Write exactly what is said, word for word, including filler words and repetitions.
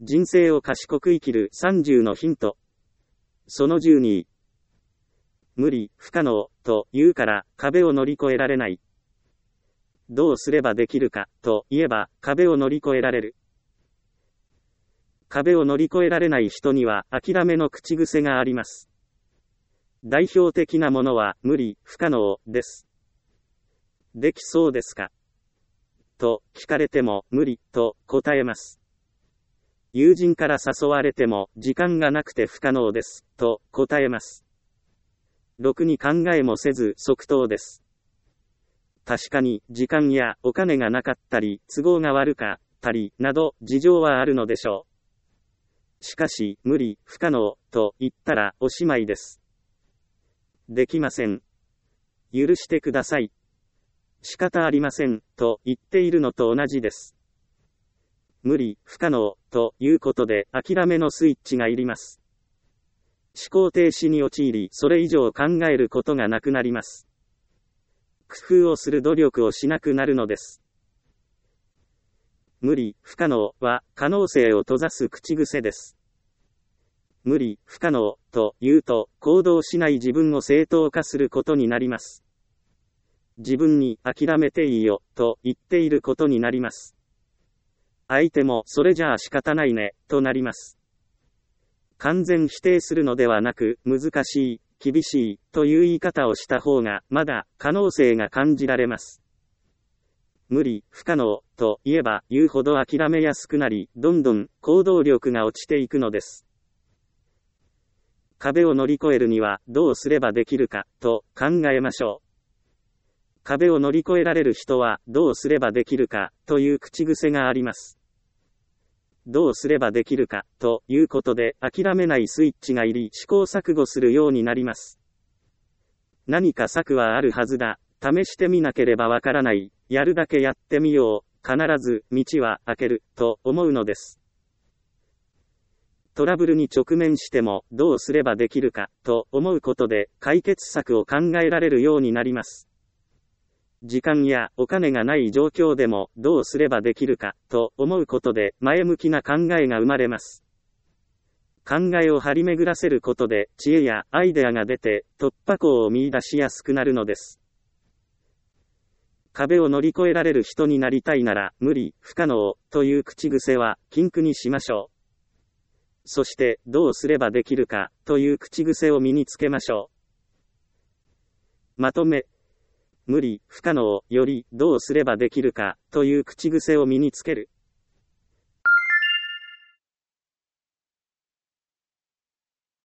人生を賢く生きるさんじゅうのヒント。そのじゅうに。無理、不可能、と言うから壁を乗り越えられない。どうすればできるか、と言えば壁を乗り越えられる。壁を乗り越えられない人には諦めの口癖があります。代表的なものは無理、不可能です。できそうですかと聞かれても無理と答えます。友人から誘われても時間がなくて不可能ですと答えます。ろくに考えもせず即答です。確かに時間やお金がなかったり都合が悪かったりなど事情はあるのでしょう。しかし無理、不可能と言ったらおしまいです。できません。許してください。仕方ありませんと言っているのと同じです。無理、不可能ということで諦めのスイッチがいります。思考停止に陥り、それ以上考えることがなくなります。工夫をする努力をしなくなるのです。無理、不可能は可能性を閉ざす口癖です。無理、不可能と言うと行動しない自分を正当化することになります。自分に諦めていいよと言っていることになります。相手もそれじゃあ仕方ないねとなります。完全否定するのではなく、難しい、厳しいという言い方をした方がまだ可能性が感じられます。無理、不可能と言えば言うほど諦めやすくなり、どんどん行動力が落ちていくのです。壁を乗り越えるにはどうすればできるかと考えましょう。壁を乗り越えられる人はどうすればできるかという口癖があります。どうすればできるかということで諦めないスイッチが入り試行錯誤するようになります。何か策はあるはずだ。試してみなければわからない。やるだけやってみよう。必ず道は開けると思うのです。トラブルに直面してもどうすればできるかと思うことで解決策を考えられるようになります。時間やお金がない状況でもどうすればできるかと思うことで前向きな考えが生まれます。考えを張り巡らせることで知恵やアイデアが出て突破口を見出しやすくなるのです。壁を乗り越えられる人になりたいなら無理、不可能という口癖は禁句にしましょう。そしてどうすればできるかという口癖を身につけましょう。まとめ。無理、不可能よりどうすればできるかという口癖を身につける。